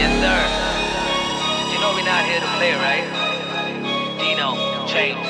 Yes, sir. You know we're not here to play, right? Dino, Chain,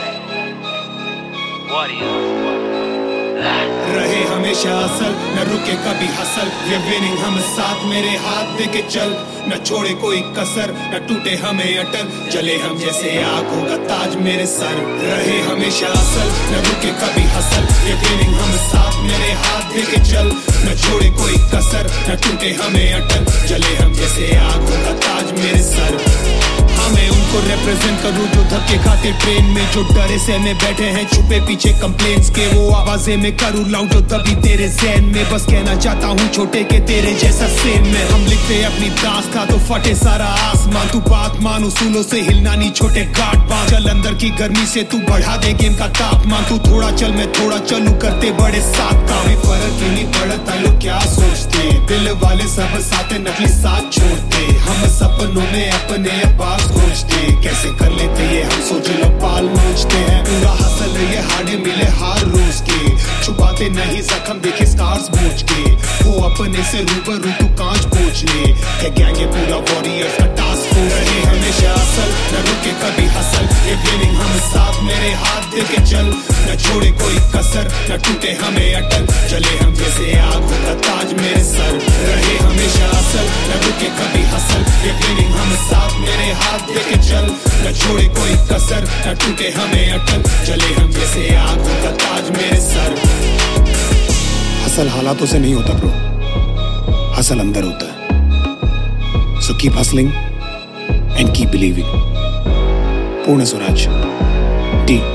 Warriors. रहे हमेशा असल न रुके कभी हसल ये विनिंग हम साथ मेरे हाथ दे के चल न छोड़े कोई कसर न टूटे हमें अटल जले हम जैसे आग होगा ताज मेरे सर रहे हमेशा असल न रुके कभी हसल ये विनिंग हम साथ मेरे हाथ दे के चल न छोड़े कोई कसर न टूटे हमें अटल जले हम जैसे आग होगा ताज मेरे सर मैं उनको रिप्रेजेंट करूं जो धक्के खाते ट्रेन में जो डरे से में बैठे हैं छुपे पीछे कंप्लेंट्स के वो आवाजें में करूं लाऊं जो तभी तेरे ज़हन में बस कहना चाहता हूं छोटे के तेरे जैसा सेम में हम लिखते अपनी दास्तां तो फटे सारा आसमान तू बात मान उसूलों से हिलना नहीं छोटे गाट बांध चल अंदर की गर्मी से तू बढ़ा दे गेम का तापमान तू थोड़ा चल मैं थोड़ा चलूं करते बड़े साथ काम भी फर्क ही नहीं पड़ता लोग क्या सोचते दिल वाले सब साथ नकली साथ छोड़ते हम सपनों में अपने पास कैसे कर लेते ये हम सोच लो पाल नोचते हैं पूरा हसल ये हाड़े मिले हार रोज के छुपाते नहीं जख्म देखे स्टार्स बोझ के वो अपने से रूबरू तू कांच पोंछ ले है गैंग ये पूरा वॉरियर्स का टास्क हो रहे हमेशा असल न रुके कभी हसल ये विनिंग हम साथ मेरे हाथ दे के चल न छोड़े कोई कसर न टूटे हमें अटल चले हम जैसे आग होगा ताज मेरे सर रहे हमेशा असल न रुके कभी हसल ये विनिंग हम साथ मेरे हाथ दे के चल न छोड़े कोई कसर न टूटे हमें अटल चले हम जैसे आग होगा ताज मेरे सर हसल हालातों से नहीं होता ब्रो हसल अंदर होता है so keep hustling and keep believing पूर्ण स्वराज टी